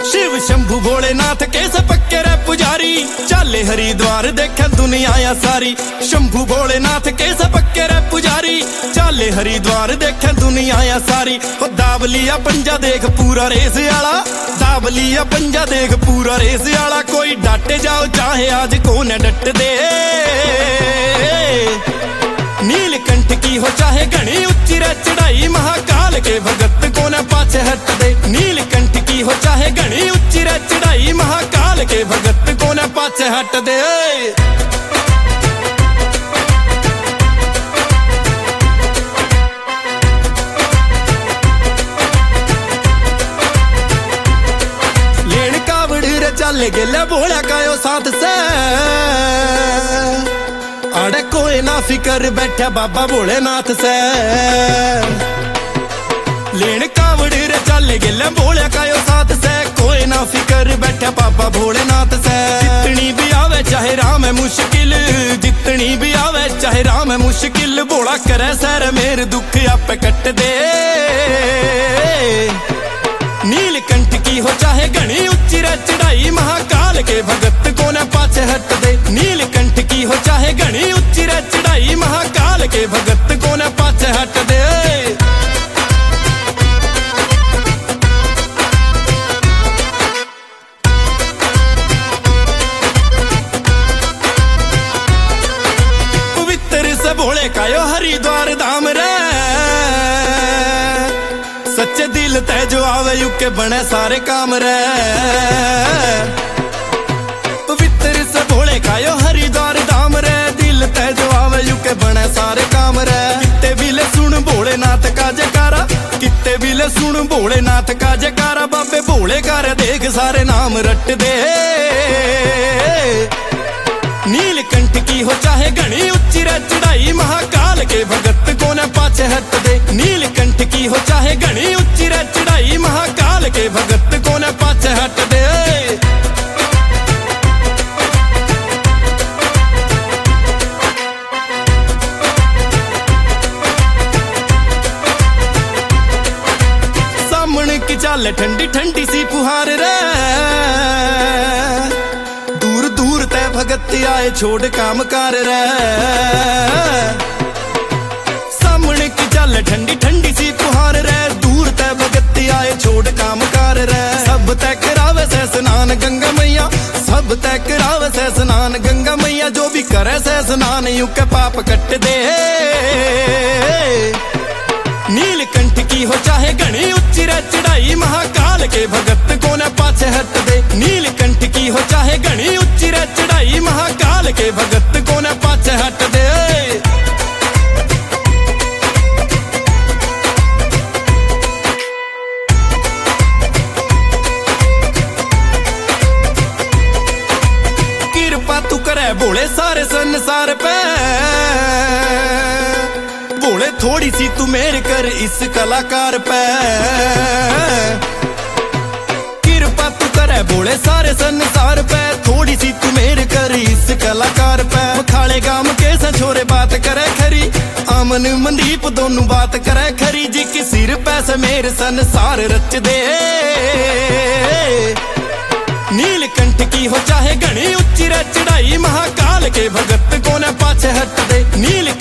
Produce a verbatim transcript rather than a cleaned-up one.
शिव शंभु भोलेनाथ के पक्के रे पुजारी, चाले हरिद्वार देखे दुनिया या सारी। शंभु भोलेनाथ के पक्के रे पुजारी, चाले हरिद्वार देखे दुनिया या सारी। ओ दावलिया पंजा देख पूरा रेस आला, दावलिया पंजा देख पूरा रेस आला। कोई डाटे जाओ चाहे आज कौन डट दे। नीलकंठ की हो चाहे घनी उच्ची रे चढ़ाई, महाकाल के भगत को न पाछे हट दे। नीलकंठ की हो चाहे घनी उच्ची रे चढ़ाई, महाकाल के भगत को न पाछे हट दे। लेन कावड़ रे चल गेले बोला कायो साथ से, अड़े कोई ना फिकर बैठा बाबा भोलेनाथ से। लेन कावड़ रे चल गेले बोले कायो साथ से, कोई ना फिकर बैठा बाबा भोलेनाथ से। जितनी भी आवे चाहे राम है मुश्किल, जितनी भी आवे चाहे राम है मुश्किल, बोला करे सर मेरे दुख आप कट दे। नीलकंठ की हो चाहे घनी उच्ची रे चढ़ाई, महाकाल के भगत को न पाछे हट दे। नीलकंठ की हो चाहे घनी उच्ची रे चढ़ाई, महाकाल के भगत को न पाछे हट दे। पवित्र से भोले कायो हरिद्वार धाम रे, सच्चे दिल ते जो आवे युके बने सारे काम रे। पवित्र से भोले कायो हरिद्वार धाम रे, दिल ते जो आवे युके बने सारे काम रे। कित्ते बिले सुन भोलेनाथ का जयकारा, कित्ते बिले सुन भोलेनाथ का जयकारा। बाबे भोले कर देख सारे नाम रट दे। नीलकंठ की हो चाहे घनी उच्ची रे चढ़ाई, महाकाल के भगत को न पाछे हट दे। नीलकंठ की हो चाहे घनी उच्ची रे चढ़ाई, महाकाल के भगत को न पाछे हट दे। सामने की चाल ठंडी ठंडी सी फुहार रे, दूर दूर ते भगत आए छोड़ काम कार रे। सामने की चाल ठंडी ठंडी सी फुहार रे, दूर ते भगत आए छोड़ काम कार रे। सब तय करावे से स्नान गंगा मैया, सब तय करावे से स्नान गंगा मैया। जो भी करे से स्नान यूं के पाप कट दे। नीलकंठ की हो चाहे घनी उच्ची रे चढ़ाई, महाकाल के भगत को न पाछे हट दे। नीलकंठ की हो चाहे घनी उच्ची रे चढ़ाई, महाकाल के भगत को न पाछे हट दे। कृपा तू करे भोले सारे संसार पे, भोले थोड़ी सी तू मेर कर इस कलाकार पे। कृपा तू करे भोले सारे संसार पे, थोड़ी सी तू मेर कर इस कलाकार पे। खाले गाम के सा छोरे बात करे खरी, अमन मनदीप दोनों बात करे खरी। जी की सिर पैसे मेरे संसार रच दे। नीलकंठ की हो चाहे घनी उच्ची रे चढ़ाई, महाकाल के भगत को न पाछे हट दे। नील